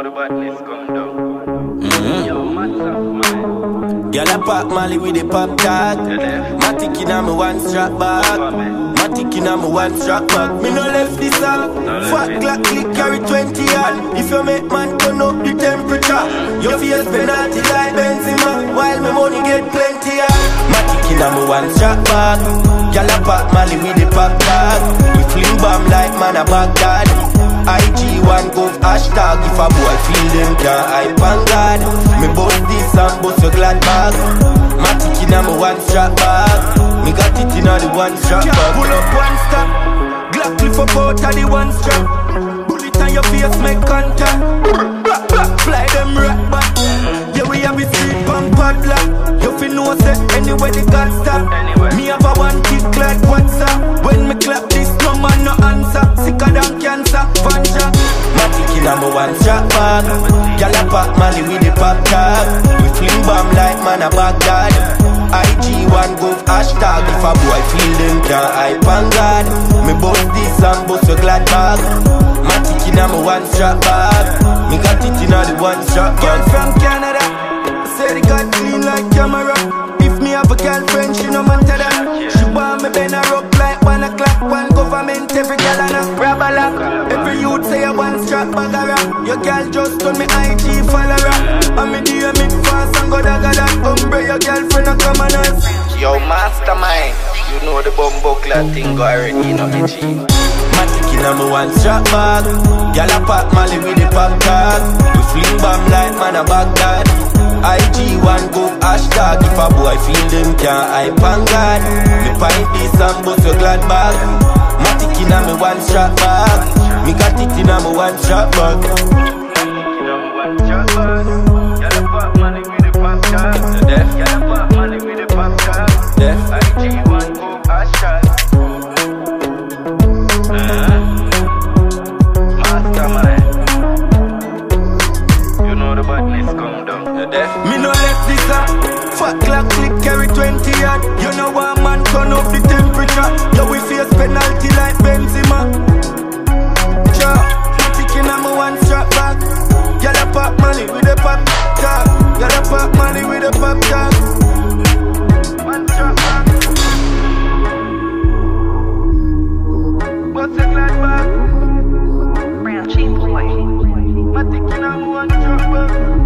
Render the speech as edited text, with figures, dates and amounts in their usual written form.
know the badness come down. Yo, massive, man. Girl, I pop Molly with the pop tag. Matic in a me one strap bag. Matic in a me one strap bag. Me no left this up. Fat Glock click carry 20 yard. If you make man turn up the temperature, your face penalty like Benzema, while me money get plenty yard. Matic in a me one strap bag. Girl, I pop Molly with the pop tag. We fling bomb like man a Baghdad. IG1 go hashtag. If a boy feel them can't hype on God. Me bust this and bust your glad bag. Matic in a me one strap bag. Me got it in a the one strap bag. Pull up one stop. Glock clip up out of the one strap. Bullet on your face make contact. Fly them right back. Yeah, we have a street pump padlock. You fi know say anywhere the gun stop. Me have a one kick like WhatsApp. When me clap this no man no answer. Sicker than cancer, Vanja. Matic in a me one strap bag. Gyal a pop Molly with the pop tag. We fling bomb like man a Baghdad. IG1 go hashtag. If a boy feel them can't hype on God. Me bust this and bust your glad bag. Matic in a me one strap bag. Me got it in a the one strap Girl bag. from Canada, say they got clean like camera. If me have a girlfriend, she no matter that. She want me bend her up like 1 o'clock. One government, every girl and a grab a lock. Every youth say a one strap bag a rap. Your girl just told me IG follower. And me DM it fast and go dagga that. Umbre your girlfriend a come and us. Yo, mastermind. You know the bumbo clad thing go already, know the G. Matic in a me one strap bag. Gyal a pop Molly with the pop tag. We fling bomb like man a Baghdad. IG1 go hashtag. If a boy feel them can't hype on God. Me pint this and bust your glad bag. Matic in a me one strap bag. Me got it in a me one strap bag. You know one strap bag. Y'all pop money with the pop tag. Y'all pop money with the pop tag. IG1 go hashtag. Mastermind. You know the badness come down. Me no left this up. Fat Glock click carry 20 yard. You know one man turn up the temperature. Yo, we face penalty like Benzema. Ja, Matic in a me one strap bag. Gyal a pop Molly with the pop tag. Gyal a pop Molly with the pop tag. One strap bag. What's a glad bag? Brown cheap boy. Matic in a me one strap bag.